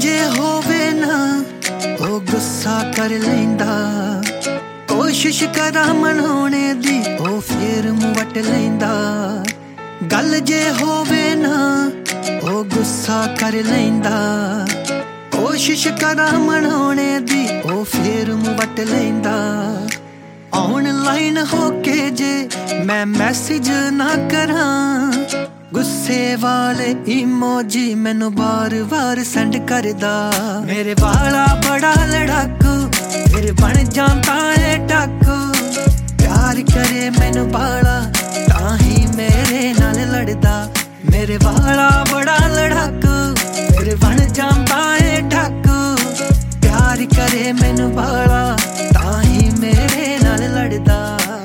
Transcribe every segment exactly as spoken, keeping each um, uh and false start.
जे होवे ना ओ गुस्सा कर लैंदा, कोशिश करा मनाने दी ओ फिर मुँह वट लैंदा। गल जे होवे ना ओ गुस्सा कर लैंदा, कोशिश करा मनाने दी ओ फिर मुँह वट लैंदा। ऑनलाइन होके जे मैं मैसेज ना करा, गुस्से वाले इमोजी मैनू बार बार सेंड करदा। मेरे वाला बड़ा लड़ाकू फिर बन जाता है टाकू, प्यार करे मैनू बाला तां ही मेरे नाल लड़दा। मेरे वाला बड़ा लड़ाकू फिर बन जाता है टाकू, प्यार करे मैनू बाला तां ही मेरे नाल लड़दा।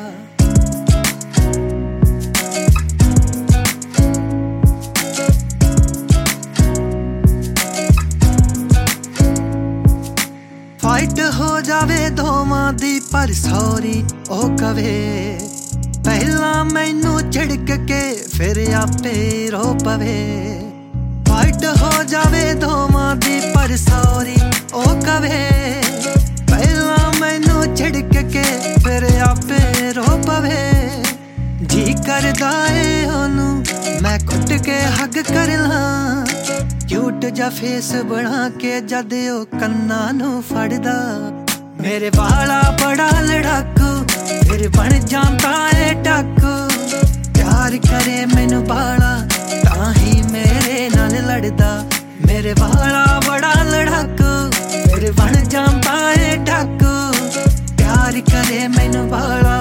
फाइट हो जावे दोवां दी पर सॉरी ओ कवे, पहला मैनू झिड़क के फिर आपे रो पवे। फाइट हो जावे दोवां दी पर सॉरी ओ कवे, पहला मैनू झिड़क के फिर आपे रो पवे। जी करदा ए ओनू मैं कुट के हग कर ला, क्यूट जा फेस बना के जद ओ कन्ना नू फड़दा। मेरे वाला बड़ा लड़ाकू फिर बन जाता है टाकू, प्यार करे मैनू बाला तां ही मेरे नाल लड़दा। मेरे वाला बड़ा लड़ाकू फिर बन जाता है टाकू, प्यार करे मैनू बाला